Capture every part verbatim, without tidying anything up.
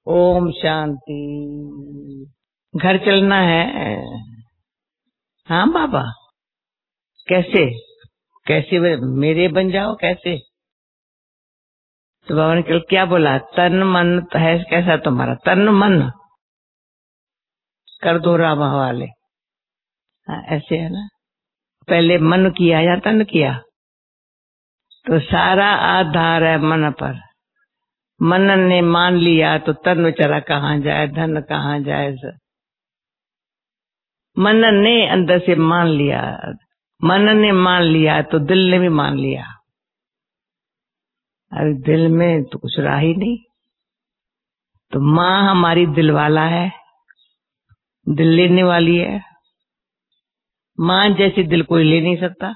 ओम शांति। घर चलना है। हाँ बाबा, कैसे कैसे मेरे बन जाओ कैसे? तो बाबा ने कल क्या बोला? तन मन है कैसा तुम्हारा? तन मन कर दो राम हवाले। हाँ, ऐसे है ना। पहले मन किया या तन किया? तो सारा आधार है मन पर। मन ने मान लिया तो तन बेचारा कहाँ जाए, धन कहाँ जाए। मन ने अंदर से मान लिया, मन ने मान लिया तो दिल ने भी मान लिया। अरे दिल में तो कुछ रहा ही नहीं। तो माँ हमारी दिल वाला है, दिल लेने वाली है। माँ जैसी दिल कोई ले नहीं सकता।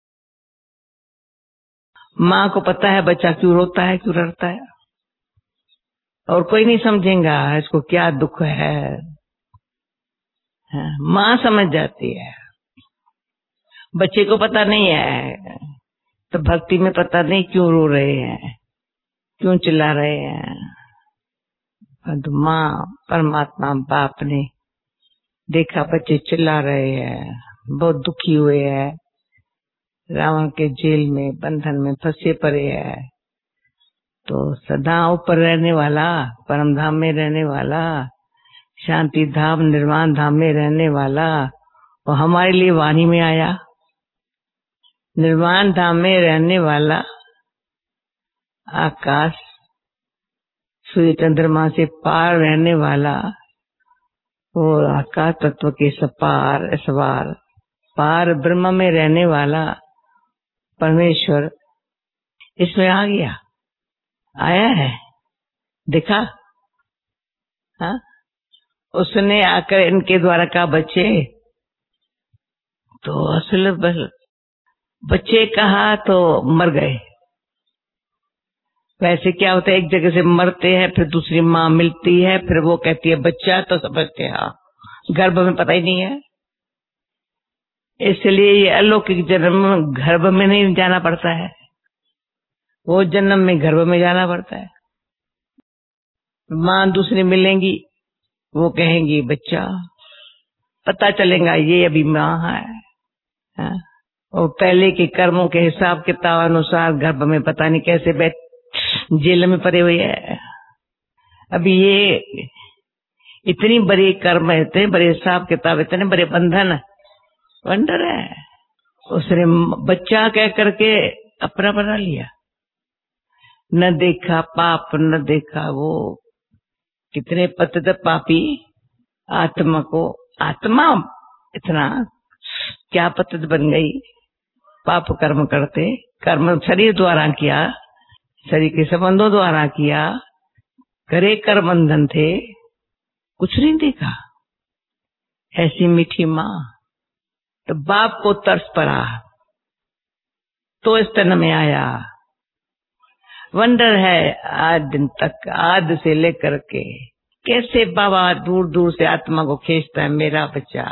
माँ को पता है बच्चा क्यों रोता है, क्यों डरता है, और कोई नहीं समझेगा इसको क्या दुख है। माँ समझ जाती है, बच्चे को पता नहीं है। तो भक्ति में पता नहीं क्यों रो रहे हैं, क्यों चिल्ला रहे हैं। तो माँ परमात्मा बाप ने देखा बच्चे चिल्ला रहे हैं, बहुत दुखी हुए हैं, रावण के जेल में बंधन में फंसे पड़े हैं। तो सदा ऊपर रहने वाला, परम धाम में रहने वाला, शांति धाम निर्वाण धाम में रहने वाला, वो हमारे लिए वाणी में आया। निर्वाण धाम में रहने वाला, आकाश सूर्य चंद्रमा से पार रहने वाला, वो आकाश तत्व के सपार सवार पार ब्रह्म में रहने वाला परमेश्वर इसमें आ गया, आया है, देखा? हाँ, उसने आकर इनके द्वारा कहा बच्चे, तो असल बच्चे कहा तो मर गए। वैसे क्या होता है, एक जगह से मरते हैं, फिर दूसरी माँ मिलती है, फिर वो कहती है बच्चा, तो समझते हैं हाँ, गर्भ में पता ही नहीं है। इसलिए ये अलौकिक जन्म गर्भ में नहीं जाना पड़ता है, वो जन्म में गर्भ में जाना पड़ता है। माँ दूसरी मिलेंगी, वो कहेंगी बच्चा, पता चलेगा ये अभी माँ है, है? और पहले के कर्मों के हिसाब किताब अनुसार गर्भ में पता नहीं कैसे बैठ जेल में पड़े हुए है। अभी ये इतनी बड़ी कर्म, इतने बड़े हिसाब किताब, इतने बड़े बंधन, वंडर है। उसने बच्चा कह करके अपना बना लिया। न देखा पाप, न देखा वो कितने पतित पापी आत्मा को, आत्मा इतना क्या पतित बन गई, पाप कर्म करते। कर्म शरीर द्वारा किया, शरीर के संबंधों द्वारा किया, करे कर बंधन थे, कुछ नहीं देखा। ऐसी मीठी माँ, तो बाप को तरस पड़ा तो इस तन में आया। वंडर है आज दिन तक, आद से लेकर के कैसे बाबा दूर दूर से आत्मा को खींचता है। मेरा बच्चा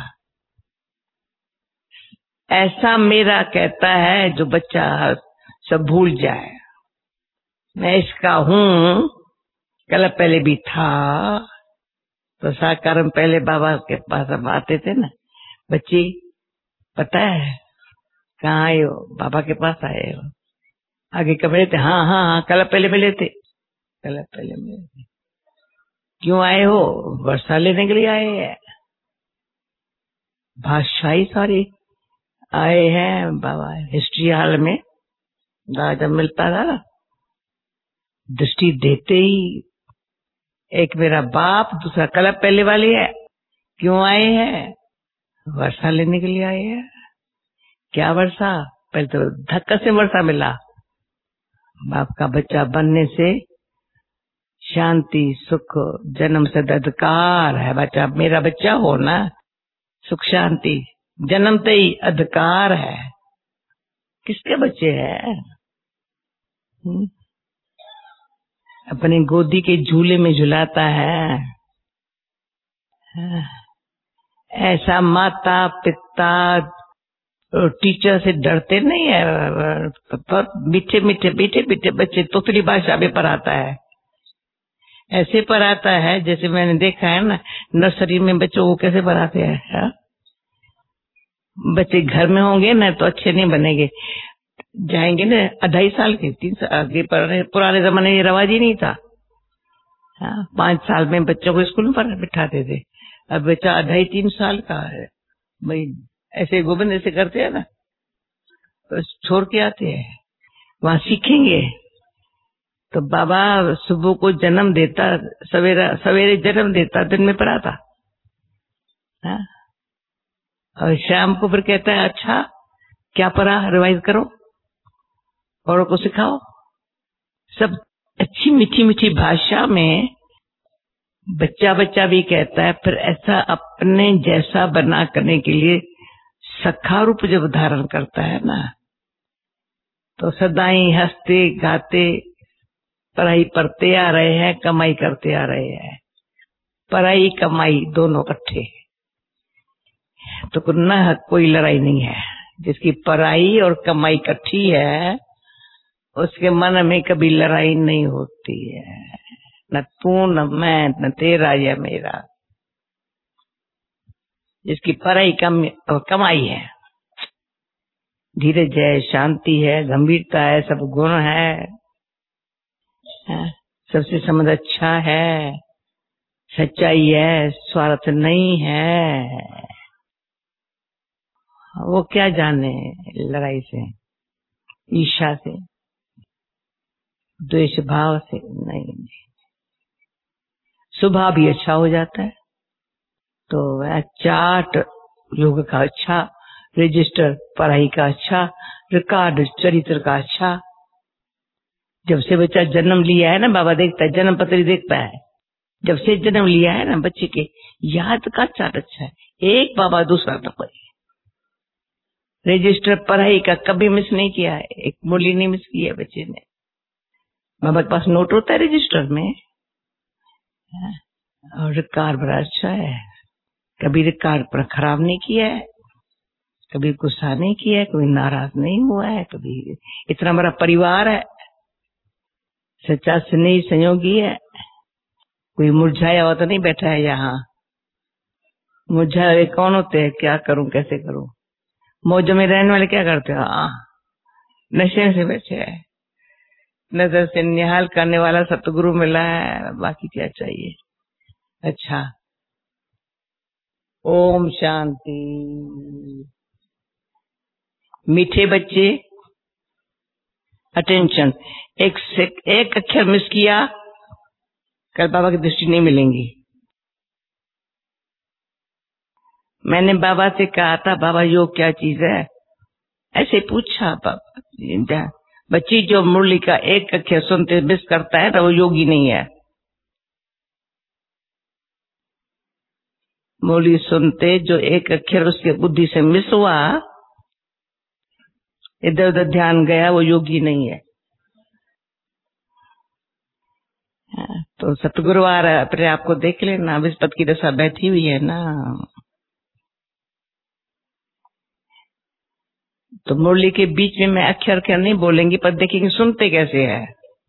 ऐसा मेरा कहता है जो बच्चा सब भूल जाए, मैं इसका हूँ। कल पहले भी था, तो साकार में पहले बाबा के पास अब आते थे ना, बच्ची पता है कहाँ आए हो? बाबा के पास आए हो? आगे कब मिले थे? हाँ हाँ हाँ, कल पहले मिले थे, कल पहले मिले थे। क्यों आए हो? वर्षा लेने के लिए आए हैं। भाषाई सारी आए हैं बाबा। हिस्ट्री हॉल में जब मिलता था, दृष्टि देते ही एक मेरा बाप, दूसरा कल पहले वाली है। क्यों आए हैं? वर्षा लेने के लिए आए हैं। क्या वर्षा? पहले तो धक्का से वर्षा मिला। बाप का बच्चा बनने से शांति सुख जन्म से अधिकार है। बच्चा मेरा बच्चा हो ना, सुख शांति जन्मते ही अधिकार है। किसके बच्चे हैं? अपनी गोदी के झूले में झुलाता है। ऐसा माता पिता टीचर से डरते नहीं है। बहुत मीठे मीठे मीठे मीठे बच्चे तोतली भाषा में पढ़ाता है। ऐसे पढ़ाता है जैसे मैंने देखा है ना नर्सरी में बच्चों को कैसे पढ़ाते हैं। हा? बच्चे घर में होंगे ना तो अच्छे नहीं बनेंगे, जाएंगे ना अढ़ाई साल के तीन साल आगे पढ़ने। पुराने जमाने में ये रवाज ही नहीं था। हाँ, पांच साल में बच्चों को स्कूल में पढ़ बिठाते थे। अब बच्चा अढ़ाई तीन साल का है भाई, ऐसे गोविंद ऐसे करते हैं ना तो छोड़ के आते हैं, वहां सीखेंगे। तो बाबा सुबह को जन्म देता, सवेरा सवेरे जन्म देता, दिन में पढ़ाता। हाँ? और शाम को फिर कहता है अच्छा क्या पढ़ा, रिवाइज करो, औरों को सिखाओ। सब अच्छी मीठी मीठी भाषा में बच्चा बच्चा भी कहता है। फिर ऐसा अपने जैसा बना करने के लिए सखा रूप जब धारण करता है ना तो सदाई हंसते गाते पढ़ाई पढ़ते आ रहे हैं, कमाई करते आ रहे हैं। पढ़ाई कमाई दोनों इकट्ठे, तो न कोई लड़ाई नहीं है। जिसकी पढ़ाई और कमाई इकट्ठी है उसके मन में कभी लड़ाई नहीं होती है, न तू न मैं न तेरा या मेरा। जिसकी पढ़ाई कम और कमाई है, धीरज है, शांति है, गंभीरता है, सब गुण है, है? सबसे समझ अच्छा है, सच्चाई है, स्वार्थ नहीं है। वो क्या जाने लड़ाई से, ईर्ष्या से, द्वेष भाव से, नहीं, नहीं। स्वभाव भी अच्छा हो जाता है। तो चार्ट योग का अच्छा, रजिस्टर पढ़ाई का अच्छा, रिकॉर्ड चरित्र का अच्छा। जब से बच्चा जन्म लिया है ना, बाबा देखता है, जन्म पत्री देखता है। जब से जन्म लिया है ना बच्चे के, याद का चार्ट अच्छा है। एक बाबा दूसरा तो कोई रजिस्टर पढ़ाई का कभी मिस नहीं किया है, एक मूली नहीं मिस किया बच्चे ने। बाबा के पास नोट होता है रजिस्टर में, और रिकॉर्ड बड़ा अच्छा है। कभी रिकॉर्ड पर खराब नहीं किया है, कभी गुस्सा नहीं किया है, कभी नाराज नहीं हुआ है, कभी। इतना बड़ा परिवार है, सच्चा स्नेही संयोगी है। कोई मुरझाया हुआ तो नहीं बैठा है यहाँ। मुरझाए हुए कौन होते हैं, क्या करूं कैसे करूं। मौज में रहने वाले क्या करते हो, हाँ नशे से बैठे है। नजर से निहाल करने वाला सतगुरु मिला है, बाकी क्या चाहिए। अच्छा, ओम शांति। मीठे बच्चे अटेंशन, एक से एक अक्षर मिस किया कल बाबा की दृष्टि नहीं मिलेंगी। मैंने बाबा से कहा था बाबा योग क्या चीज है, ऐसे पूछा बाबा। बच्ची जो मुरली का एक अक्षर सुनते मिस करता है तो वो योगी नहीं है। मुरली सुनते जो एक अक्षर उसके बुद्धि से मिस हुआ, इधर उधर ध्यान गया, वो योगी नहीं है। तो सतगुरुवार अपने आप को देख लेना, विस्पत की दशा बैठी हुई है ना। तो मुरली के बीच में मैं अक्षर अक्षर नहीं बोलेंगी, पर देखेंगे सुनते कैसे है।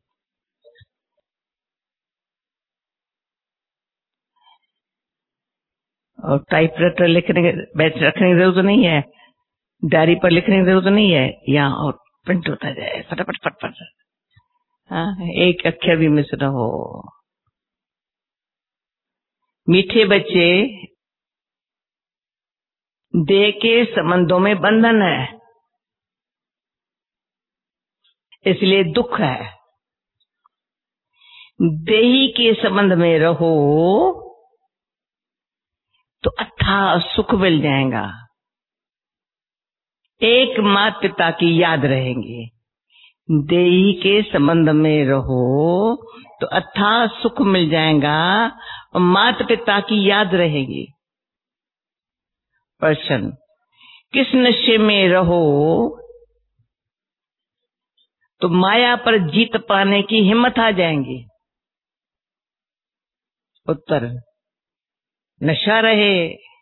और टाइपराइटर लिखने बैठ रखने की जरूरत नहीं है, डायरी पर लिखने की जरूरत नहीं है, यहाँ और प्रिंट होता जाए फटाफट फटफट। हाँ, एक अक्षर भी मिस न हो। मीठे बच्चे, देह के संबंधों में बंधन है, इसलिए दुख है। देही के संबंध में रहो तो अथाह सुख मिल जाएगा। एक माता पिता की याद रहेंगे। देही के संबंध में रहो तो अथाह सुख मिल जाएगा और माता पिता की याद रहेगी। प्रश्न, किस नशे में रहो तो माया पर जीत पाने की हिम्मत आ जाएंगी। उत्तर, नशा रहे,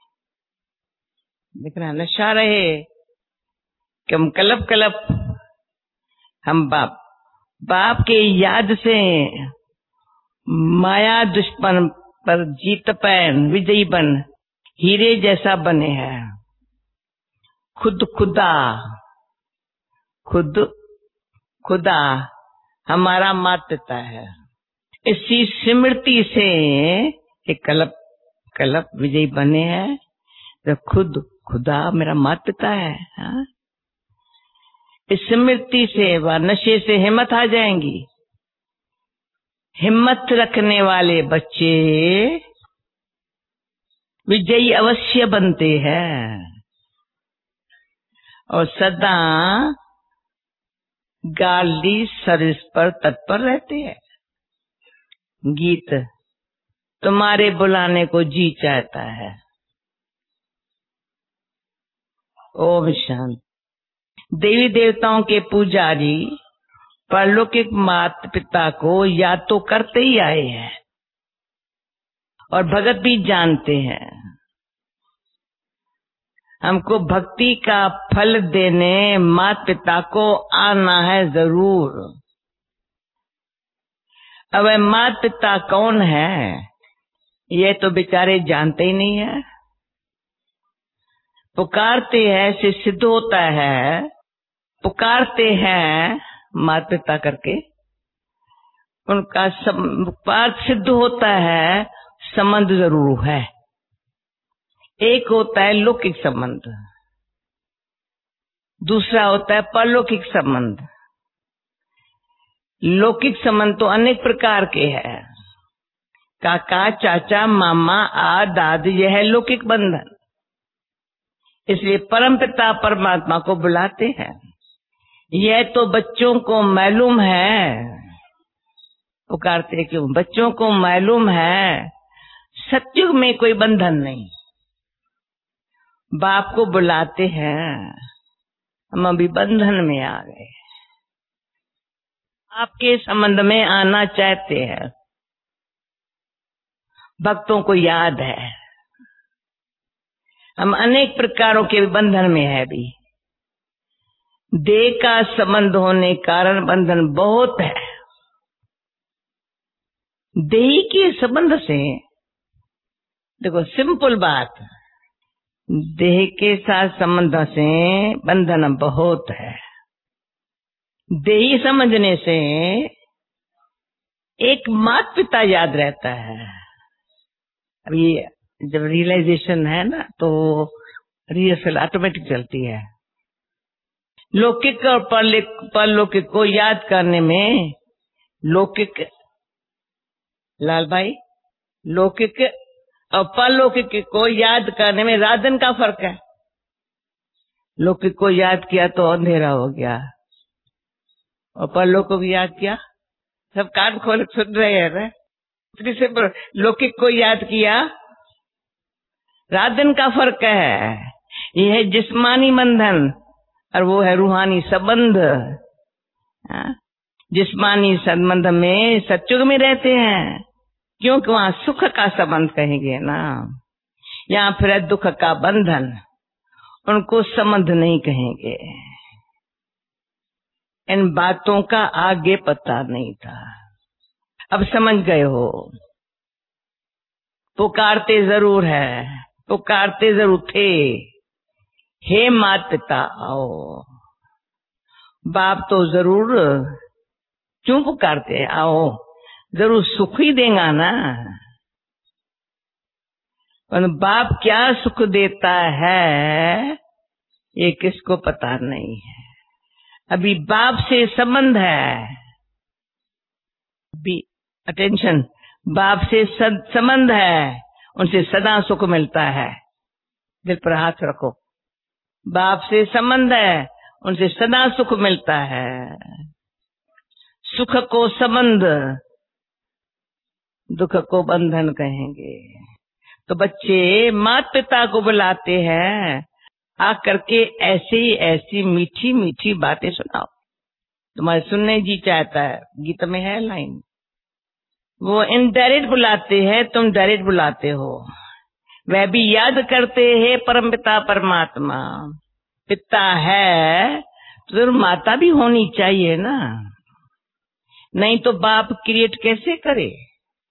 देखना नशा रहे कि हम कलप कलप, हम बाप बाप के याद से माया दुश्मन पर जीत पैन विजयी बन हीरे जैसा बने हैं। खुद खुदा खुद खुदा हमारा माता पिता है। इसी स्मृति से एक कल्प कल्प विजयी बने हैं। तो खुद खुदा मेरा माता पिता है। हा? इस स्मृति से व नशे से हिम्मत आ जाएंगी। हिम्मत रखने वाले बच्चे विजयी अवश्य बनते हैं और सदा गाली सर्विस पर तत्पर रहते हैं। गीत तुम्हारे बुलाने को जी चाहता है। ओम शांति। देवी देवताओं के पुजारी परलौकिक माता पिता को याद तो करते ही आए हैं और भगत भी जानते हैं। हमको भक्ति का फल देने माता पिता को आना है जरूर। अब माता पिता कौन है ये तो बेचारे जानते ही नहीं है। पुकारते हैं से सिद्ध होता है। पुकारते हैं माता पिता करके उनका पार सिद्ध होता है। संबंध जरूर है। एक होता है लौकिक संबंध, दूसरा होता है परलौकिक संबंध। लौकिक संबंध तो अनेक प्रकार के हैं। काका चाचा मामा आ दादी यह है लौकिक बंधन। इसलिए परमपिता परमात्मा को बुलाते हैं। यह तो बच्चों को मालूम है। पुकारते क्यों? बच्चों को मालूम है सत्युग में कोई बंधन नहीं। बाप को बुलाते हैं हम अभी बंधन में आ गए। आपके संबंध में आना चाहते हैं। भक्तों को याद है हम अनेक प्रकारों के बंधन में है। भी देह का संबंध होने कारण बंधन बहुत है। देह के संबंध से देखो सिंपल बात, देह के साथ संबंध से बंधन बहुत है। देही समझने से एक माता पिता याद रहता है। अभी जब रियलाइजेशन है ना तो रिहर्सल ऑटोमेटिक चलती है। लौकिक और परलौकिक को याद करने में लौकिक लाल भाई लौकिक और परलौकिक को याद करने में राधन का फर्क है। लौकिक को याद किया तो अंधेरा हो गया और परलौकिक को भी याद किया। सब कान खोल सुन रहे हैं ना। लौकिक को याद किया राधन का फर्क है। यह है जिस्मानी बंधन और वो है रूहानी संबंध। जिस्मानी संबंध में सत्युग में रहते हैं क्योंकि वहां सुख का संबंध कहेंगे ना। यहाँ फिर दुख का बंधन, उनको संबंध नहीं कहेंगे। इन बातों का आगे पता नहीं था, अब समझ गए हो। पुकारते जरूर है, पुकारते जरूर थे, हे माता पिता आओ। बाप तो जरूर क्यों पुकारते, आओ जरूर सुख ही देगा ना। पर बाप क्या सुख देता है ये किसको पता नहीं है। अभी बाप से संबंध है, अभी अटेंशन, बाप से संबंध है, उनसे सदा सुख मिलता है। दिल पर हाथ रखो। बाप से संबंध है, उनसे सदा सुख मिलता है। सुख को संबंध, दुख को बंधन कहेंगे। तो बच्चे माता पिता को बुलाते हैं, आकर के ऐसी ऐसी मीठी मीठी बातें सुनाओ। तुम्हारे सुनने जी चाहता है, गीत में है लाइन। वो इनडायरेक्ट बुलाते हैं, तुम डायरेक्ट बुलाते हो। वह भी याद करते हैं परमपिता परमात्मा। पिता है तो जरूर माता भी होनी चाहिए ना, नहीं तो बाप क्रिएट कैसे करे।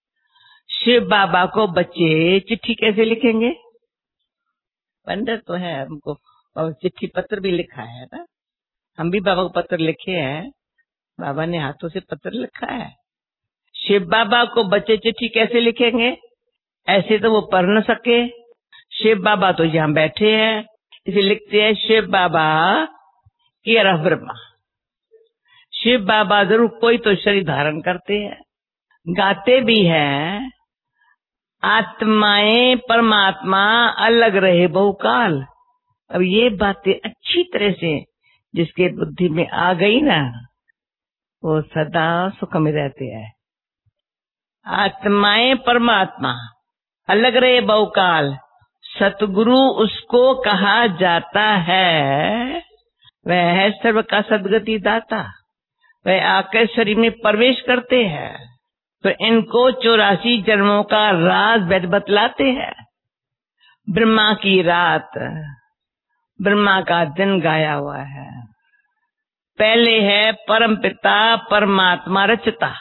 शिव बाबा को बच्चे चिट्ठी कैसे लिखेंगे? पंडित तो है हमको, और चिट्ठी पत्र भी लिखा है ना, हम भी बाबा को पत्र लिखे हैं, बाबा ने हाथों से पत्र लिखा है। शिव बाबा को बच्चे चिट्ठी कैसे लिखेंगे? ऐसे तो वो पढ़ न सके। शिव बाबा तो यहाँ बैठे हैं, इसे लिखते हैं शिव बाबा की अरह ब्रह्मा। शिव बाबा जरूर कोई तो शरीर धारण करते हैं, गाते भी हैं, आत्माएं परमात्मा अलग रहे बहुकाल। अब ये बातें अच्छी तरह से जिसके बुद्धि में आ गई ना, वो सदा सुख में रहते हैं। आत्माएं परमात्मा अलग रहे बहुकाल, सतगुरु उसको कहा जाता है, वह है सर्व का सदगति दाता। वह आकर शरीर में प्रवेश करते हैं तो इनको चौरासी जन्मों का राज वेद बतलाते हैं। ब्रह्मा की रात, ब्रह्मा का दिन गाया हुआ है। पहले है परम पिता परमात्मा रचता,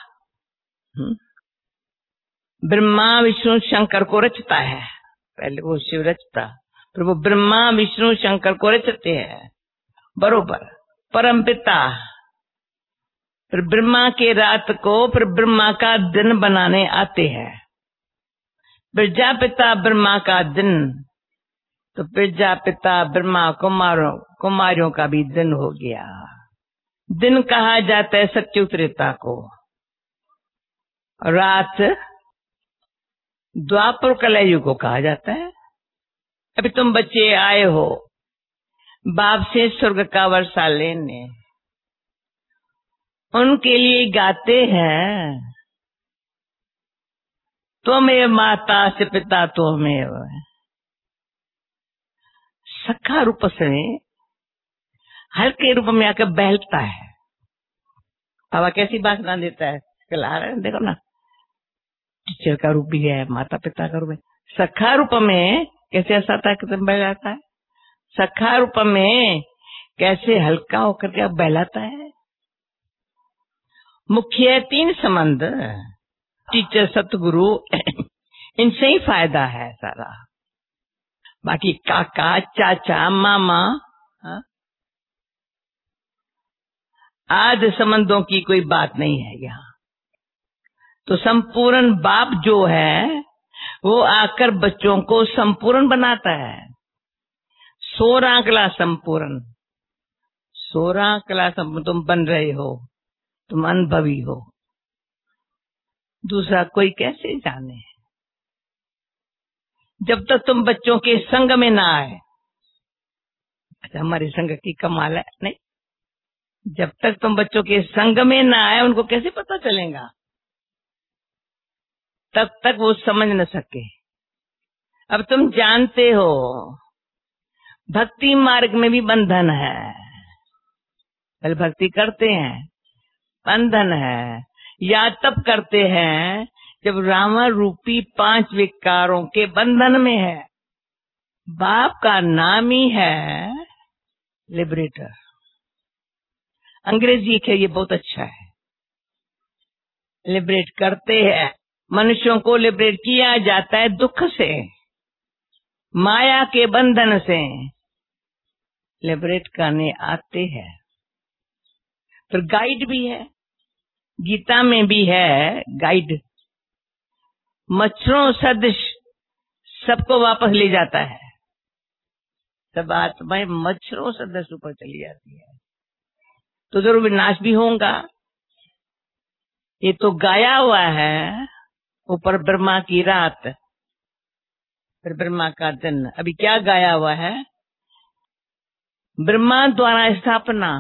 ब्रह्मा विष्णु शंकर को रचता है। पहले वो शिव रचता, फिर वो ब्रह्मा विष्णु शंकर को रचते हैं बरोबर। परम पिता, फिर ब्रह्मा के रात को फिर ब्रह्मा का दिन बनाने आते हैं। प्रजापिता ब्रह्मा का दिन, तो प्रजापिता ब्रह्मा कुमारों कुमारियों का भी दिन हो गया। दिन कहा जाता है सत्य त्रेता को, रात द्वापर कलयुग को कहा जाता है। अभी तुम बच्चे आए हो बाप से स्वर्ग का वर्षा लेने, उनके लिए गाते हैं त्वमेव माता से पिता त्वमेव। सखा रूप से हल्के रूप में आकर बहलता है। बाबा कैसी बात ना देता है, कल आ रहे हैं देखो ना, टीचर का रूप भी है, माता पिता का रूप है। सखा रूप में कैसे ऐसा था कि तुम बह जाता है, सखा रूप में कैसे हल्का होकर के बहलाता है। मुख्य तीन संबंध, टीचर सतगुरु, इनसे ही फायदा है सारा। बाकी काका चाचा मामा आदि संबंधों की कोई बात नहीं है यहाँ। तो संपूर्ण बाप जो है वो आकर बच्चों को संपूर्ण बनाता है। सोलह कला संपूर्ण, सोलह कला संपूर्ण तुम बन रहे हो, तुम अनुभवी हो, दूसरा कोई कैसे जाने। जब तक तुम बच्चों के संग में ना आए, अच्छा हमारे संग की कमाल है नहीं, जब तक तुम बच्चों के संग में ना आए उनको कैसे पता चलेगा, तब तक वो समझ न सके। अब तुम जानते हो भक्ति मार्ग में भी बंधन है, पहले भक्ति करते हैं बंधन है, या तब करते हैं जब रावण रूपी पांच विकारों के बंधन में है। बाप का नाम ही है लिबरेटर, अंग्रेजी के ये बहुत अच्छा है, लिबरेट करते हैं। मनुष्यों को लिबरेट किया जाता है दुख से, माया के बंधन से लिबरेट करने आते हैं। फिर गाइड भी है, गीता में भी है गाइड, मच्छरों सदृश सबको वापस ले जाता है। सब आत्माएं मच्छरों सदृश ऊपर चली जाती है तो जरूर विनाश भी होगा। ये तो गाया हुआ है ऊपर ब्रह्मा की रात, फिर ब्रह्मा का दिन। अभी क्या गाया हुआ है, ब्रह्मा द्वारा स्थापना,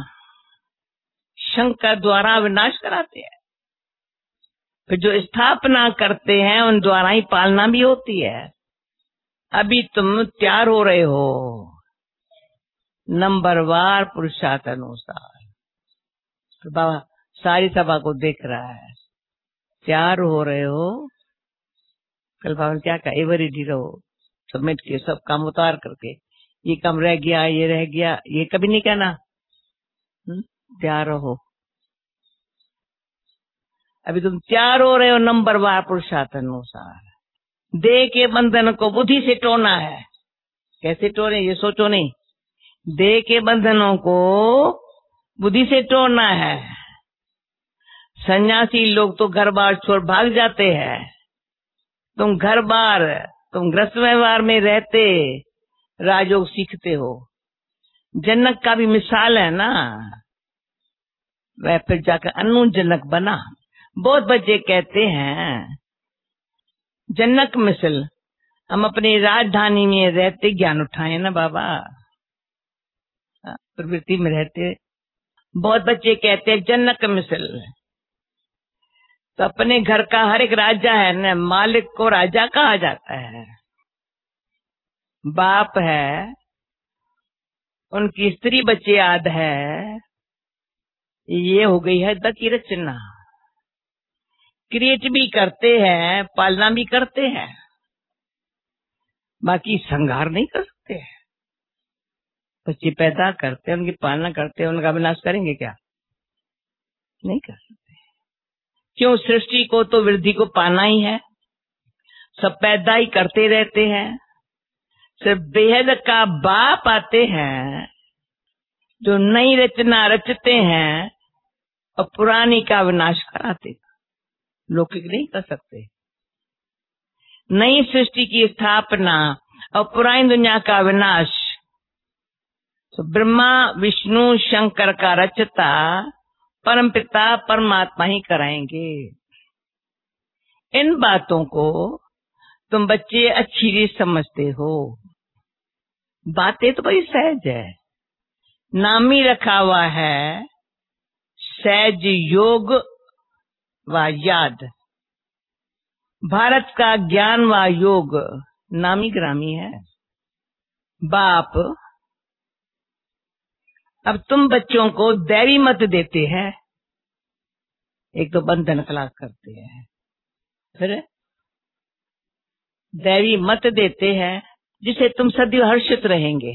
शंकर द्वारा विनाश कराते हैं, फिर जो स्थापना करते हैं उन द्वारा ही पालना भी होती है। अभी तुम तैयार हो रहे हो नंबरवार पुरुषार्थ अनुसार, तो बाबा सारी सभा को देख रहा है, तैयार हो रहे हो। कल बाबा ने क्या कहा, एवर रेडी रहो, सबमिट किए सब काम उतार करके, ये काम रह गया ये रह गया ये कभी नहीं कहना, तैयार रहो। अभी तुम तैयार हो रहे हो नंबरवार पुरुषार्थ अनुसार। देह के बंधन को बुद्धि से तोड़ना है। कैसे तोड़े ये सोचो नहीं। देह के बंधनों को बुद्धि से तोड़ना है। सन्यासी लोग तो घर बार छोड़ भाग जाते हैं। तुम घर बार, तुम गृहस्थ व्यवहार में रहते राजयोग सीखते हो। जनक का भी मिसाल है ना, वह फिर जाकर अनु जनक बना। बहुत बच्चे कहते हैं जनक मिसल हम अपनी राजधानी में रहते ज्ञान उठाए ना बाबा, प्रवृत्ति में रहते। बहुत बच्चे कहते हैं जनक मिसल, तो अपने घर का हर एक राजा है ना, मालिक को राजा कहा जाता है। बाप है, उनकी स्त्री बच्चे याद है, ये हो गई है द की रचना। क्रिएट भी करते हैं, पालना भी करते हैं, बाकी संहार नहीं कर सकते। बच्चे पैदा करते हैं, उनकी पालना करते हैं, उनका विनाश करेंगे क्या? नहीं कर सकते। क्यों? सृष्टि को तो वृद्धि को पाना ही है। सब पैदा ही करते रहते हैं। सिर्फ बेहद का बाप आते हैं जो नई रचना रचते हैं और पुरानी का विनाश कराते। लौकिक नहीं कर सकते। नई सृष्टि की स्थापना और पुरानी दुनिया का विनाश तो ब्रह्मा विष्णु शंकर का रचता परम पिता परमात्मा ही कराएंगे। इन बातों को तुम बच्चे अच्छी रीत समझते हो। बातें तो बड़ी सहज है। नाम ही रखा हुआ है सहज योग व याद। भारत का ज्ञान व योग नामी ग्रामी है। बाप अब तुम बच्चों को दैवी मत देते हैं। एक तो बंधन क्लास करते हैं, फिर दैवी मत देते हैं जिसे तुम सदैव हर्षित रहेंगे।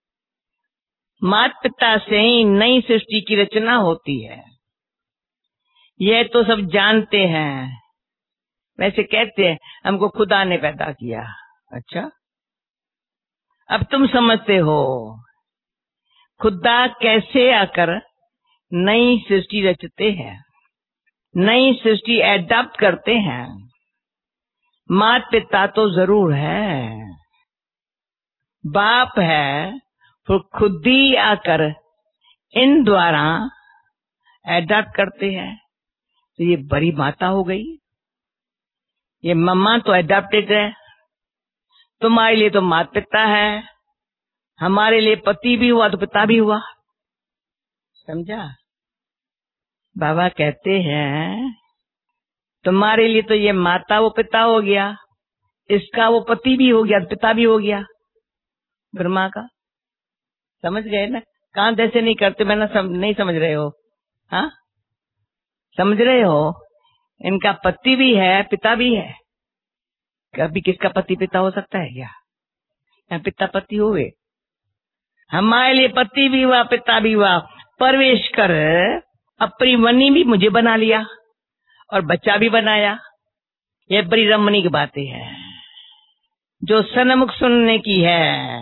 माता पिता से ही नई सृष्टि की रचना होती है, यह तो सब जानते हैं। वैसे कहते हैं हमको खुदा ने पैदा किया। अच्छा, अब तुम समझते हो खुदा कैसे आकर नई सृष्टि रचते हैं, नई सृष्टि एडॉप्ट करते हैं। माता पिता तो जरूर है, बाप है, फिर खुद ही आकर इन द्वारा एडॉप्ट करते हैं। तो ये बड़ी माता हो गई। ये मम्मा तो एडॉप्टेड है, तुम्हारे लिए तो माता पिता है, हमारे लिए पति भी हुआ तो पिता भी हुआ। समझा? बाबा कहते हैं तुम्हारे लिए तो ये माता वो पिता हो गया, इसका वो पति भी हो गया, पिता भी हो गया ब्रह्मा का। समझ गए ना? कहाँ जैसे नहीं करते, मैं ना सम, नहीं समझ रहे हो? हाँ, समझ रहे हो? इनका पति भी है, पिता भी है। कभी किसका पति पिता हो सकता है क्या? या पिता पति हुए? हमारे लिए पति भी हुआ, पिता भी हुआ। परवेश कर अपनी मनी भी मुझे बना लिया और बच्चा भी बनाया। ये बड़ी रमणी की बातें हैं जो सन्मुख सुनने की है।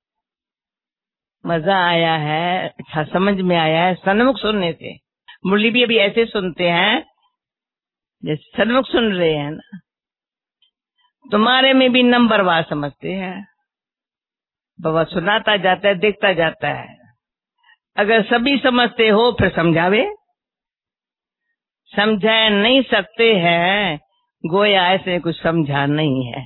मजा आया है, अच्छा समझ में आया है सन्मुख सुनने से। मुरली भी अभी ऐसे सुनते हैं जैसे सन्मुख सुन रहे हैं ना। तुम्हारे में भी नंबरवार समझते हैं। बाबा सुनाता जाता है, देखता जाता है। अगर सभी समझते हो फिर समझावे। समझा नहीं सकते हैं, गोया ऐसे कुछ समझा नहीं है।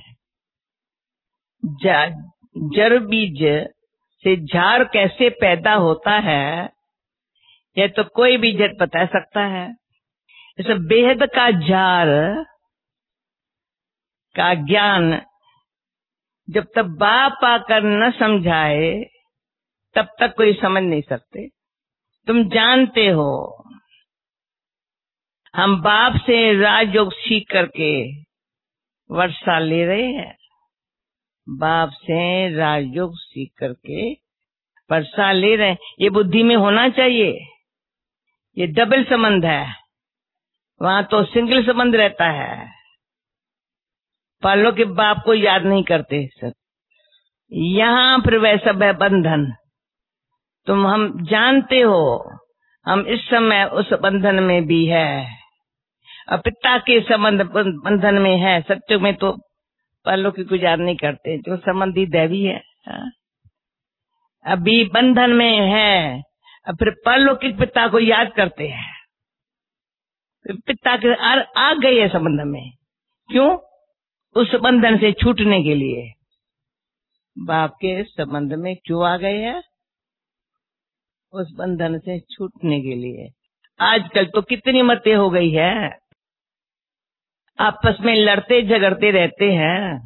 जड़ बीज से झाड़ कैसे पैदा होता है यह तो कोई भी जड़ बता सकता है। इस बेहद का झाड़ का ज्ञान जब तक बाप आकर न समझाए तब तक कोई समझ नहीं सकते। तुम जानते हो हम बाप से राजयोग सीख करके वर्षा ले रहे हैं। बाप से राजयोग सीख करके वर्षा ले रहे हैं। ये बुद्धि में होना चाहिए। ये डबल संबंध है, वहां तो सिंगल संबंध रहता है। पालो के बाप को याद नहीं करते सब। यहाँ फिर वह सब है बंधन। तुम हम जानते हो हम इस समय उस बंधन में भी है और पिता के संबंध बंधन में है। सत्य में तो पालो की कोई याद नहीं करते, जो संबंधी दैवी है। हाँ? अभी बंधन में है, अब फिर परलौकिक पिता को याद करते हैं। पिता के आ, आ गए है संबंध में। क्यों? उस बंधन से छूटने के लिए। बाप के संबंध में क्यों आ गए हैं? उस बंधन से छूटने के लिए। आजकल तो कितनी मतें हो गई है, आपस में लड़ते झगड़ते रहते हैं।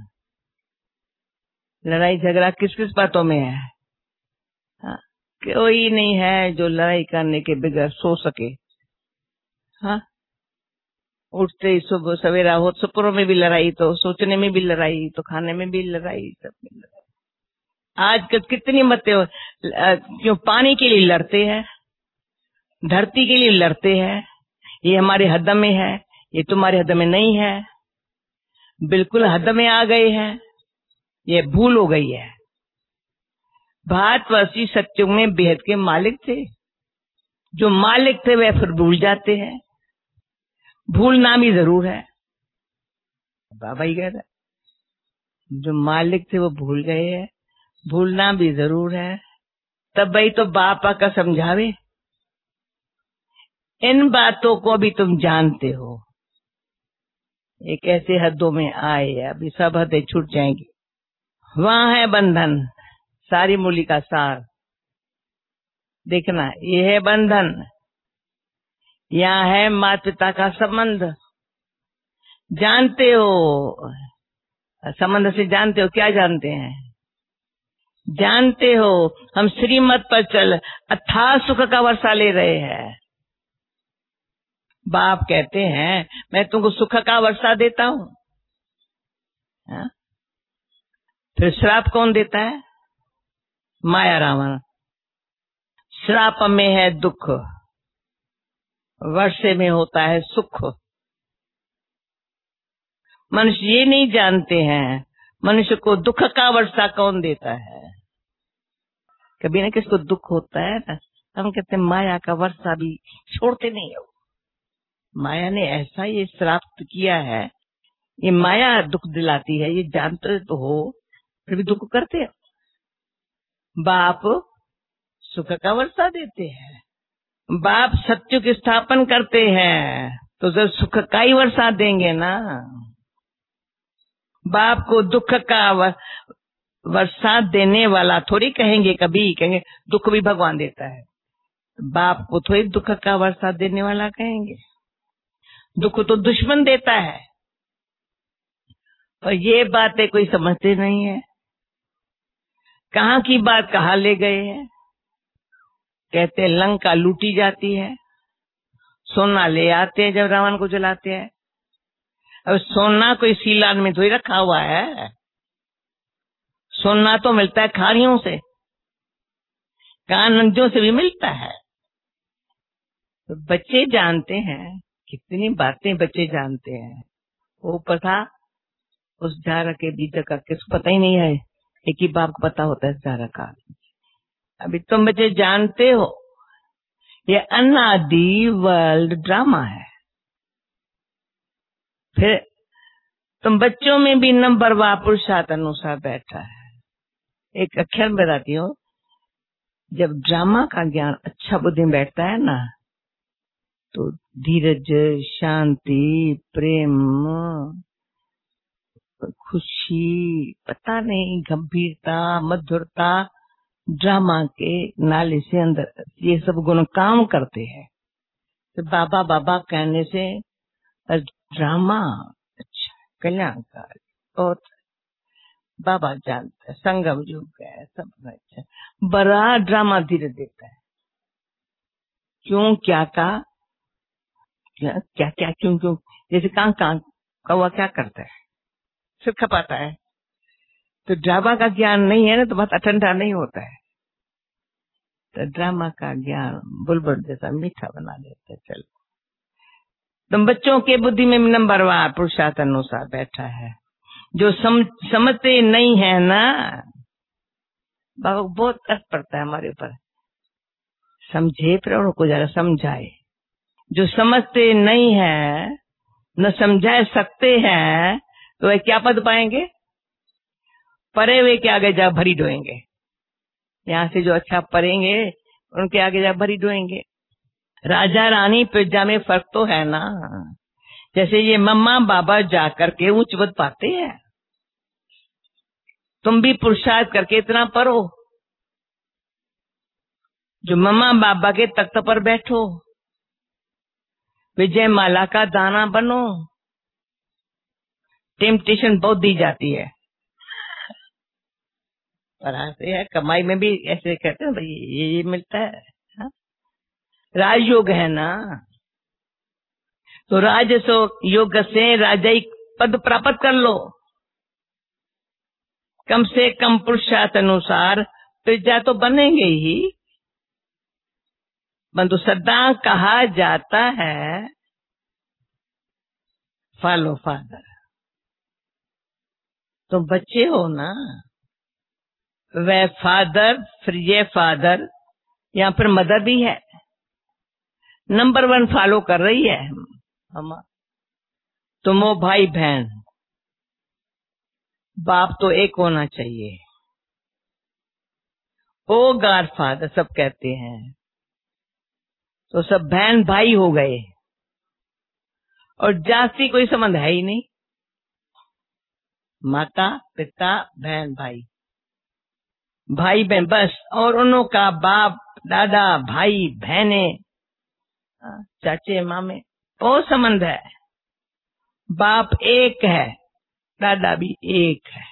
लड़ाई झगड़ा किस किस बातों में है? हाँ? कोई नहीं है जो लड़ाई करने के बगैर सो सके। हाँ? उठते ही सुबह सवेरा हो, सपनों में भी लड़ाई, तो सोचने में भी लड़ाई, तो खाने में भी लड़ाई, सब में लड़ाई। आजकल कितनी मतें हो, क्यों? पानी के लिए लड़ते हैं, धरती के लिए लड़ते हैं। ये हमारे हद में है, ये तुम्हारे हद में नहीं है। बिल्कुल हद में आ गए हैं, ये भूल हो गई है। भारतवर्षी सत्युग में बेहद के मालिक थे। जो मालिक थे वे फिर भूल जाते हैं। भूलना भी जरूर है। बाबा ही कहता है जो मालिक थे वो भूल गए हैं, भूलना भी जरूर है। तब भाई तो बाप आका समझावे। इन बातों को भी तुम जानते हो। ये कैसे हदों में आए, अभी सब हदें छूट जाएंगी। वहां है बंधन, सारी मूली का सार। देखना, ये है बंधन। यहाँ है माता पिता का संबंध। जानते हो, संबंध से जानते हो, क्या जानते हैं? जानते हो हम श्रीमत पर चल अथाह सुख का वर्षा ले रहे हैं। बाप कहते हैं मैं तुमको सुख का वर्षा देता हूं। हाँ? फिर श्राप कौन देता है? माया रावण। श्राप में है दुख, वर्षे में होता है सुख। मनुष्य ये नहीं जानते हैं मनुष्य को दुख का वर्षा कौन देता है। कभी ना किसको दुख होता है ना, हम कहते हैं माया का वर्षा भी छोड़ते नहीं हो। माया ने ऐसा ये श्राप किया है, ये माया दुख दिलाती है, ये जानते तो हो फिर भी दुख करते हो। बाप सुख का वर्षा देते हैं, बाप सत्य की स्थापन करते हैं, तो जब सुख का ही वर्षा देंगे ना। बाप को दुख का वर्षा देने वाला थोड़ी कहेंगे, कभी कहेंगे दुख भी भगवान देता है। बाप को थोड़ी दुख का वर्षा देने वाला कहेंगे। दुख तो दुश्मन देता है। और ये बातें कोई समझते नहीं है। कहाँ की बात कहाँ ले गए हैं। कहते लंका लूटी जाती है, सोना ले आते हैं जब रावण को जलाते हैं। अब सोना कोई सीलान में थोड़ी रखा हुआ है, सोना तो मिलता है खाड़ियों से, कान नदियों से भी मिलता है। तो बच्चे जानते हैं, कितनी बातें बच्चे जानते हैं। वो पता उस झारा के बीज का किसको पता ही नहीं है, एक ही बाप को पता होता है झारा का। अभी तुम बच्चे जानते हो ये अनादि वर्ल्ड ड्रामा है। फिर तुम बच्चों में भी नंबर वा पुरुषार्थ अनुसार बैठा है। एक अक्षर बताती हो, जब ड्रामा का ज्ञान अच्छा बुद्धि में बैठता है ना, तो धीरज, शांति, प्रेम, खुशी, पता नहीं, गंभीरता, मधुरता, ड्रामा के नाले से अंदर ये सब गुण काम करते हैं। तो बाबा बाबा कहने से ड्रामा अच्छा कल्याणकारी, बहुत बाबा जानता है, संगम युग है, सब अच्छा बड़ा ड्रामा धीरे देता है। क्यों, क्या का क्या क्या क्या क्यों क्यों, जैसे कां कां कौवा क्या करता है, सिर खपाता है। तो ड्रामा का ज्ञान नहीं है ना, तो बहुत ठंडा नहीं होता है। तो ड्रामा का ज्ञान बुलबुल जैसा मीठा बना देता है। चलो, तुम बच्चों के बुद्धि में नंबर वार पुरुषार्थ अनुसार बैठा है। जो सम, समझते नहीं है ना, बाबा बहुत असर पड़ता है हमारे ऊपर। समझे फिर उनको जरा समझाए। जो समझते नहीं है न समझा सकते हैं तो वे क्या पद पाएंगे? परे हुए के आगे जा भरी ढोएंगे। यहाँ से जो अच्छा पढ़ेंगे उनके आगे जा भरी ढोएंगे। राजा रानी प्रजा में फर्क तो है ना। जैसे ये मम्मा बाबा जा करके ऊंच पद पाते हैं, तुम भी पुरुषार्थ करके इतना पढ़ो, जो मम्मा बाबा के तख्त पर बैठो, विजय माला का दाना बनो। टेम्पटेशन बहुत दी जाती है, पर ऐसे है कमाई में भी ऐसे कहते हैं भाई ये ये मिलता है, हा? राजयोग है ना, तो राजसो योग से राजाई पद प्राप्त कर लो। कम से कम पुरुषार्थ अनुसार प्रजा तो बनेंगे ही। परंतु सदा कहा जाता है फॉलो फादर। तुम बच्चे हो ना, वह फादर फिर ये फादर या फिर मदर भी है, नंबर वन फॉलो कर रही है हम। तुम हो भाई बहन, बाप तो एक होना चाहिए। ओ गॉड फादर सब कहते हैं, तो सब बहन भाई हो गए और जाति कोई संबंध है ही नहीं। माता पिता बहन भाई, भाई बहन बस, और उन्हों का बाप दादा भाई बहने चाचे मामे वो संबंध है। बाप एक है, दादा भी एक है।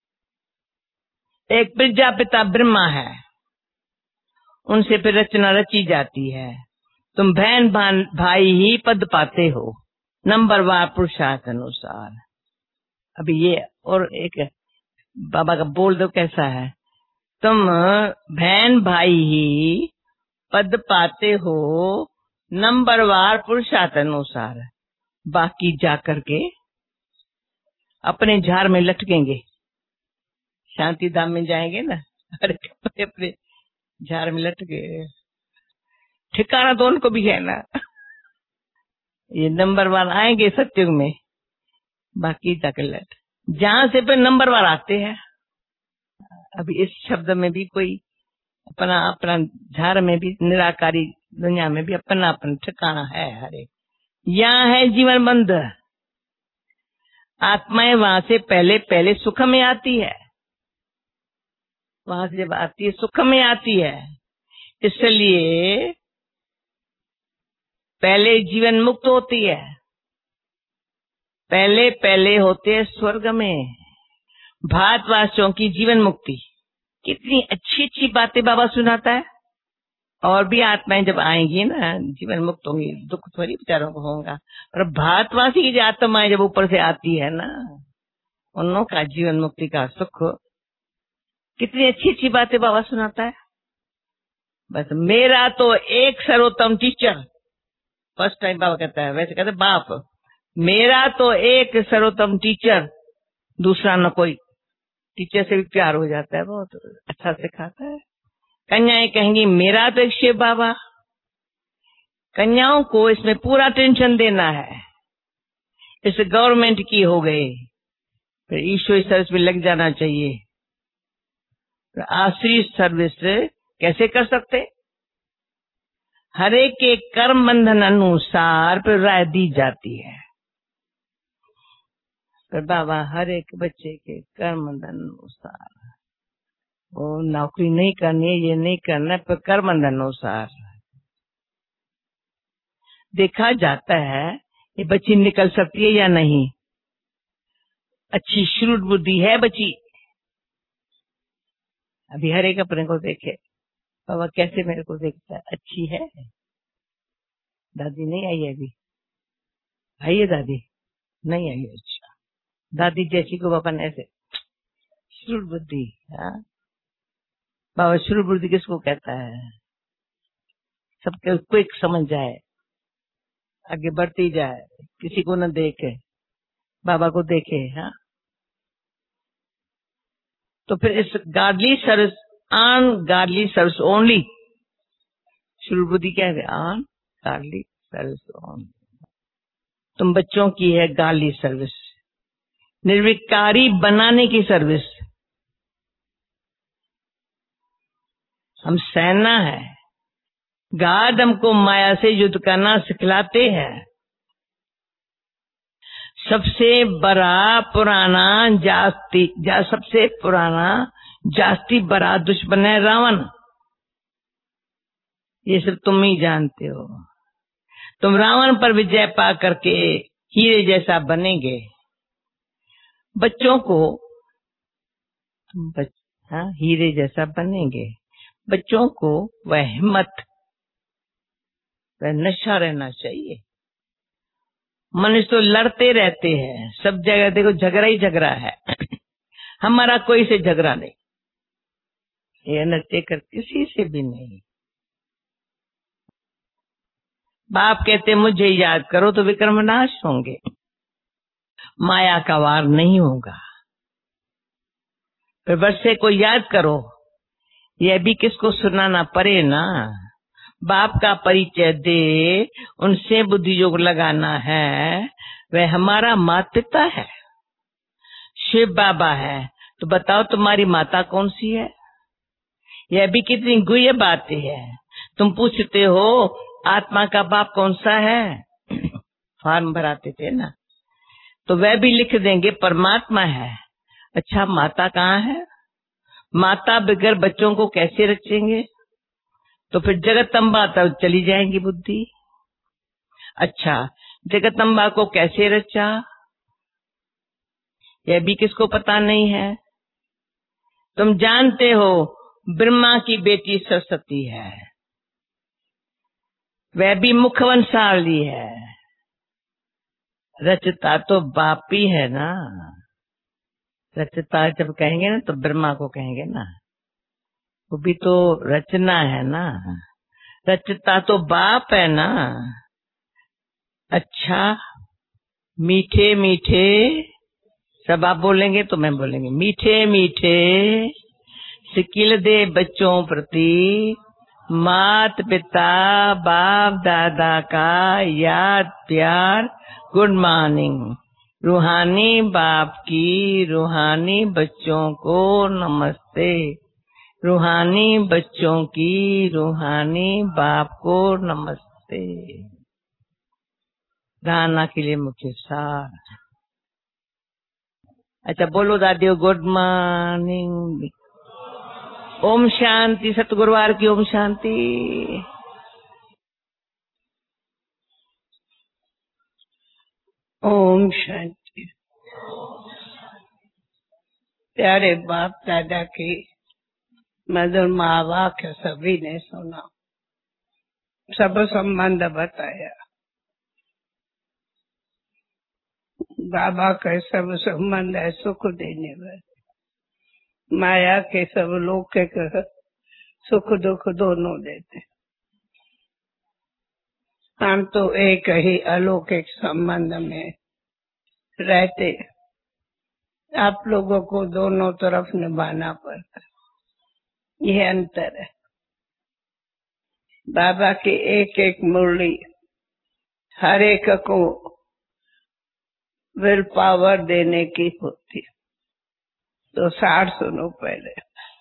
एक प्रजापिता ब्रह्मा है, उनसे फिर रचना रची जाती है। तुम बहन भाई ही पद पाते हो नंबरवार पुरुषार्थ अनुसार। अभी ये और एक बाबा का बोल दो कैसा है। तुम बहन भाई ही पद पाते हो नंबरवार पुरुषार्थ अनुसार, बाकी जाकर के अपने झार में लटकेंगे। शांति धाम में जाएंगे ना, अरे अपने झार में लटके, ठिकाना तो उनको भी है ना। ये नंबरवार आएंगे सत्युग में, बाकी जाकर लट जहां से फिर नंबरवार आते हैं। अभी इस शब्द में भी कोई अपना अपना झार में भी, निराकारी दुनिया में भी अपना अपना ठिकाना है। हरे यहाँ है जीवन बंध। आत्माएं वहां से पहले पहले सुख में आती है, वहां से जब आती है सुख में आती है, इसलिए पहले जीवन मुक्त होती है। पहले पहले होते हैं स्वर्ग में भारतवासियों की जीवन मुक्ति। कितनी अच्छी अच्छी बातें बाबा सुनाता है। और भी आत्माएं जब आएंगी ना जीवन मुक्त होंगी, दुख थोड़ी बेचारों को होगा। और भारतवासी की जो आत्माएं जब ऊपर से आती है ना, उन का जीवन मुक्ति का सुख, कितनी अच्छी अच्छी बातें बाबा सुनाता है। बस मेरा तो एक सर्वोत्तम टीचर, फर्स्ट टाइम बाबा कहता है, वैसे कहते बाप मेरा तो एक सर्वोत्तम टीचर, दूसरा न कोई। टीचर से भी प्यार हो जाता है, बहुत अच्छा सिखाता है। कन्याएं कहेंगी मेरा तो एक शिव बाबा। कन्याओं को इसमें पूरा टेंशन देना है, इस गवर्नमेंट की हो गई, फिर ईश्वरी सर्विस में लग जाना चाहिए। तो आश्री सर्विस कैसे कर सकते? हर एक के कर्म बंधन अनुसार फिर राय दी जाती है। फिर बाबा हर एक बच्चे के कर्म बंधन अनुसार, वो नौकरी नहीं करनी है, ये नहीं करना, पर कर्म बंधन अनुसार देखा जाता है ये बच्ची निकल सकती है या नहीं। अच्छी श्रूड बुद्धि है बच्ची। अभी हर एक अपने को देखे, बाबा कैसे मेरे को देखता है, अच्छी है। दादी नहीं आई है अभी, आई है दादी नहीं आई है। अच्छा दादी जैसी को बाबा ने ऐसे श्रूड बुद्धि। हाँ बाबा श्रूड बुद्धि किसको कहता है? सबके क्विक समझ जाए, आगे बढ़ती जाए, किसी को न देखे, बाबा को देखे। हाँ तो फिर इस godly service, on godly service only, शुरू बुद्धि क्या है, ऑन गॉडली सर्विस ओनली। तुम बच्चों की है गॉडली सर्विस, निर्विकारी बनाने की सर्विस। हम सेना है, गॉड हमको माया से युद्ध करना सिखलाते हैं। सबसे बड़ा पुराना जास्ती जा सबसे पुराना जास्ती बड़ा दुश्मन है रावण। ये सब तुम ही जानते हो। तुम रावण पर विजय पा करके हीरे जैसा बनेंगे। बच्चों को तुम बच, हाँ, हीरे जैसा बनेंगे। बच्चों को वह हिम्मत, वह नशा रहना चाहिए। मनुष्य तो लड़ते रहते हैं सब जगह, देखो झगड़ा ही झगड़ा है। हमारा कोई से झगड़ा नहीं, ये नृत्य कर किसी से भी नहीं। बाप कहते मुझे याद करो तो विक्रम नाश होंगे, माया का वार नहीं होगा। फिर बच्चे को याद करो, यह भी किसको सुनाना पड़े ना। बाप का परिचय दे, उनसे बुद्धि योग लगाना है। वह हमारा माता पिता है, शिव बाबा है। तो बताओ तुम्हारी माता कौन सी है? यह भी कितनी गुह्य बातें है। तुम पूछते हो आत्मा का बाप कौन सा है? फॉर्म भराते थे ना, तो वह भी लिख देंगे परमात्मा है। अच्छा, माता कहाँ है? माता बगैर बच्चों को कैसे रचेंगे? तो फिर जगतम्बा तब चली जाएंगी बुद्धि। अच्छा, जगतम्बा को कैसे रचा, यह भी किसको पता नहीं है। तुम जानते हो ब्रह्मा की बेटी सरस्वती है, वह भी मुखवंशाली है। रचता तो बाप ही है ना। रचता जब कहेंगे ना तो ब्रह्मा को कहेंगे ना, वो भी तो रचना है ना। रचता तो बाप है ना। अच्छा, मीठे मीठे, सब आप बोलेंगे तो मैं बोलेंगे, मीठे मीठे सिकिल दे बच्चों प्रति, मात पिता बाप दादा का याद प्यार, गुड मॉर्निंग। रूहानी बाप की रूहानी बच्चों को नमस्ते। रूहानी बच्चों की रूहानी बाप को नमस्ते। धारणा के लिए मुख्य सार। अच्छा बोलो दादियों, गुड मॉर्निंग, ओम शांति। सतगुरुवार की ओम शांति। ओम शांति। प्यारे बाप दादा की मधुर महावाक्य सभी ने सुना, सब संबंध बताया। बाबा के सब संबंध है सुख देने वाले, माया के सब लौकिक सुख दुख दोनों देते। हम तो एक ही अलौकिक संबंध में रहते, आप लोगों को दोनों तरफ निभाना पड़ता, यह अंतर है। बाबा की एक एक मुरली हर एक को विल पावर देने की होती। तो सार सुनो पहले।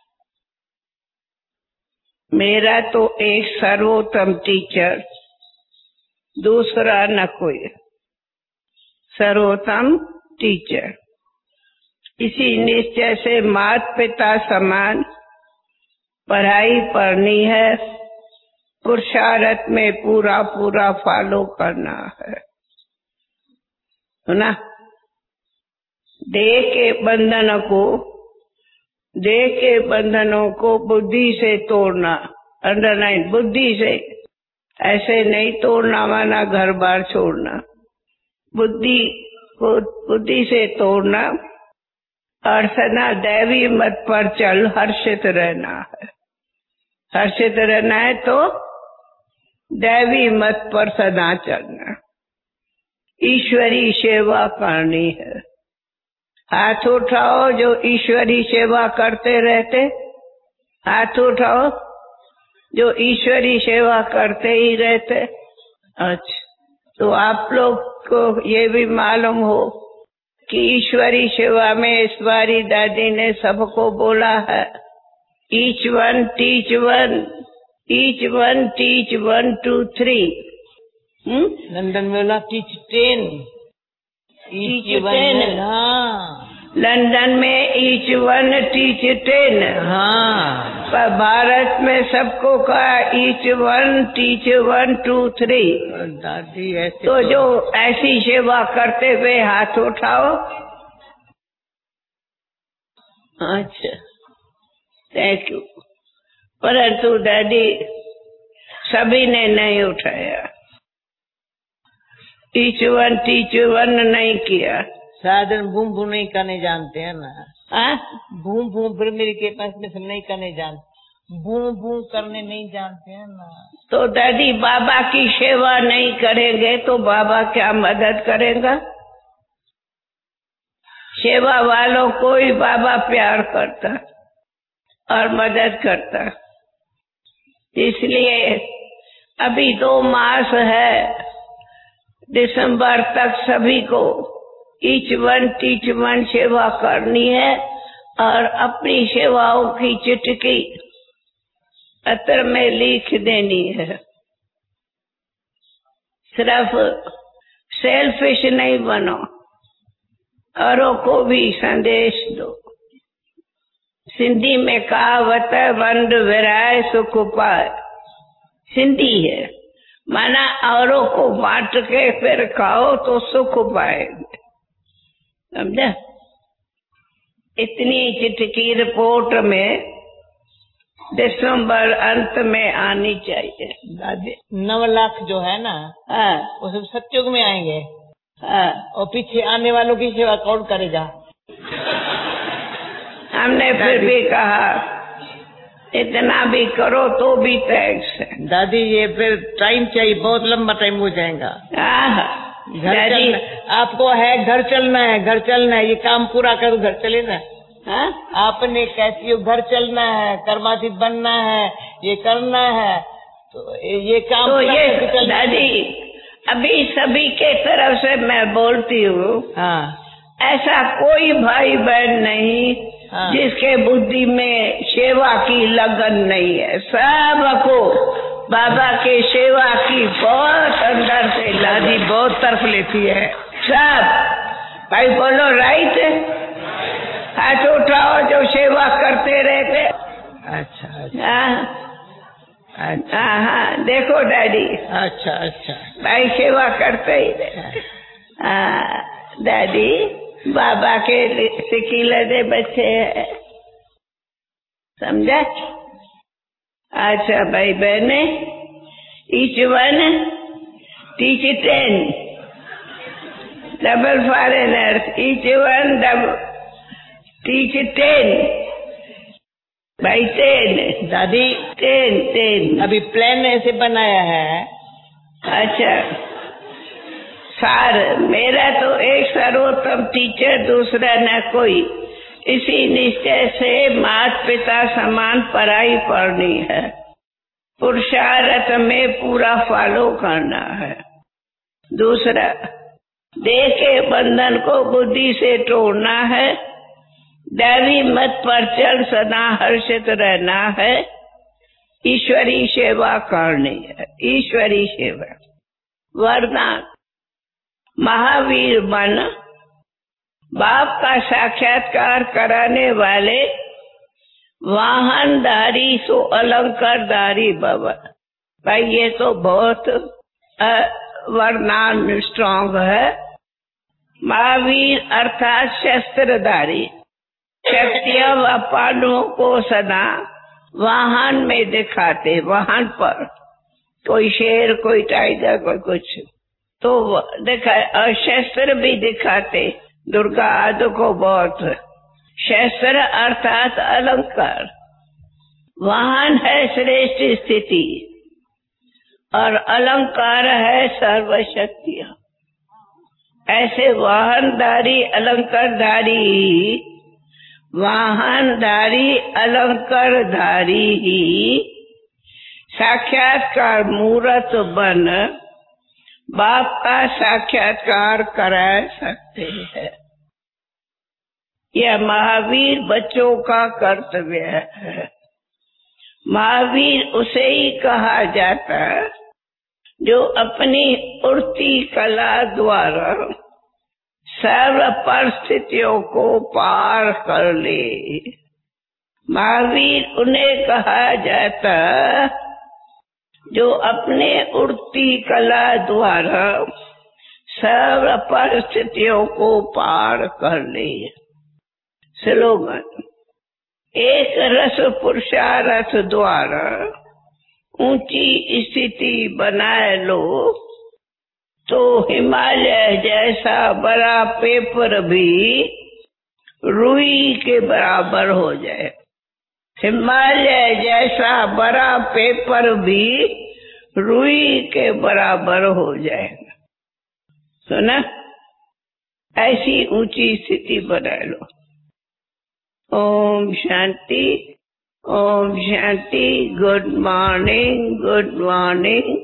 मेरा तो एक सर्वोत्तम टीचर, दूसरा न कोई। सर्वोत्तम टीचर, इसी निश्चय से माता पिता समान पढ़ाई पढ़नी है, पुरुषार्थ में पूरा पूरा फॉलो करना है, सुना। देह के बंधन को देह के बंधनों को बुद्धि से तोड़ना, अंडरलाइन बुद्धि से, ऐसे नहीं तोड़ना माना घर बार छोड़ना। बुद्धि को बुद्धि से तोड़ना और सदा दैवी मत पर चल हर्षित रहना है। हर्षित रहना है तो दैवी मत पर सदा चलना, ईश्वरी सेवा करनी है। हाथ उठाओ जो ईश्वरी सेवा करते रहते। हाथ उठाओ जो ईश्वरी सेवा करते ही रहते। अच्छा, तो आप लोग को ये भी मालूम हो कि ईश्वरी सेवा में इस बारी दादी ने सबको बोला है, each one teach one, each one teach one two three. London में बोला टीच टेन, ईच वन। हाँ, लंदन में ईच वन टीच टेन। हाँ, पर भारत में सबको कहा each one teach one two three. दादी ऐसे तो जो ऐसी सेवा करते हुए हाथ उठाओ। अच्छा, थैंक यू। परंतु दादी सभी ने नहीं उठाया, ईच वन टीच वन नहीं किया। साधन बूम बूम नहीं करने जानते हैं ना। हाँ, बूम बूम फिर मेरे के पास में से नहीं करने जानते, बूम बूम करने नहीं जानते हैं ना। तो दादी बाबा की सेवा नहीं करेंगे तो बाबा क्या मदद करेगा? सेवा वालों को ही बाबा प्यार करता और मदद करता। इसलिए अभी दो मास है, दिसंबर तक सभी को ईच वन टीच वन सेवा करनी है और अपनी सेवाओं की चुटकी पत्र में लिख देनी है। सिर्फ सेल्फिश नहीं बनो, औरों को भी संदेश दो। सिंधी में कहावत है, वंड विराय सुख पाए। सिंधी है, माना औरों को बांट के फिर खाओ तो सुख पाएंगे। समझा? इतनी चिटकी रिपोर्ट में दिसंबर अंत में आनी चाहिए। दादी नौ लाख जो है ना, हाँ, वो सब सत्युग में आएंगे। हाँ, और पीछे आने वालों की सेवा कौन करेगा? हमने फिर भी कहा इतना भी करो तो भी टैक्स है। दादी ये फिर टाइम चाहिए, बहुत लंबा टाइम हो जाएगा। हाँ, घर चलना, आपको है घर चलना है, घर चलना है, ये काम पूरा करो घर चले ना। हाँ? आपने कहती हो घर चलना है, कर्मातीत बनना है, ये करना है, तो ये काम तो पूरा ये करके चलना है। दादी अभी सभी के तरफ से मैं बोलती हूँ, हाँ, ऐसा कोई भाई बहन नहीं हाँ, जिसके बुद्धि में सेवा की लगन नहीं है। सबको बाबा के सेवा की बहुत अंदर से दादी बहुत तरफ लेती है। सब भाई बोलो राइट, हाथ उठाओ जो सेवा करते रहते। अच्छा अच्छा हाँ अच्छा हाँ हाँ, देखो डैडी, अच्छा अच्छा भाई सेवा करते ही रहे। हाँ डैडी, बाबा के सिकीले दे बच्चे हैं, समझा? अच्छा भाई बहने, each one teach ten, double foreigners, each one double teach ten, भाई टेन। दादी टेन टेन। अभी प्लान ऐसे बनाया है। अच्छा सर, मेरा तो एक सर्वोत्तम टीचर, दूसरा न कोई। इसी निश्चय से माता पिता समान पढ़ाई पढ़नी है, पुरुषार्थ में पूरा फॉलो करना है। दूसरा, देह के बंधन को बुद्धि से तोड़ना है, दैवी मत पर चल सदा हर्षित रहना है, ईश्वरी सेवा करनी है। ईश्वरी सेवा वरदान, महावीर बन, बाप का साक्षात्कार कराने वाले, वाहनधारी सो अलंकारधारी भव। भाई ये तो बहुत वरदान स्ट्रॉन्ग है। महावीर अर्थात शस्त्रधारी, शक्तियां व पांडवों को सदा वाहन में दिखाते, वाहन पर, कोई शेर, कोई टाइगर, कोई कुछ तो दिखा, और शस्त्र भी दिखाते, दुर्गा आदि को बहुत। शस्त्र अर्थात अलंकार, वाहन है श्रेष्ठ स्थिति और अलंकार है सर्वशक्तियां। ऐसे वाहनधारी अलंकारधारी वाहनधारी अलंकारधारी ही साक्षात्कार मूर्त बन बाप का साक्षात्कार करा सकते हैं। यह महावीर बच्चों का कर्तव्य है। महावीर उसे ही कहा जाता जो अपनी उड़ती कला द्वारा सर्व परिस्थितियों को पार कर ले। महावीर उन्हें कहा जाता जो अपने उड़ती कला द्वारा सर्व परिस्थितियों को पार कर ले। स्लोगन, एक रस पुरुषार्थ द्वारा ऊंची स्थिति बनाए लो तो हिमालय जैसा बड़ा पेपर भी रुई के बराबर हो जाए। हिमालय जैसा बड़ा पेपर भी रुई के बराबर हो जाएगा। सुना? ऐसी ऊंची स्थिति बना लो। ओम शांति, ओम शांति। Good morning, good morning.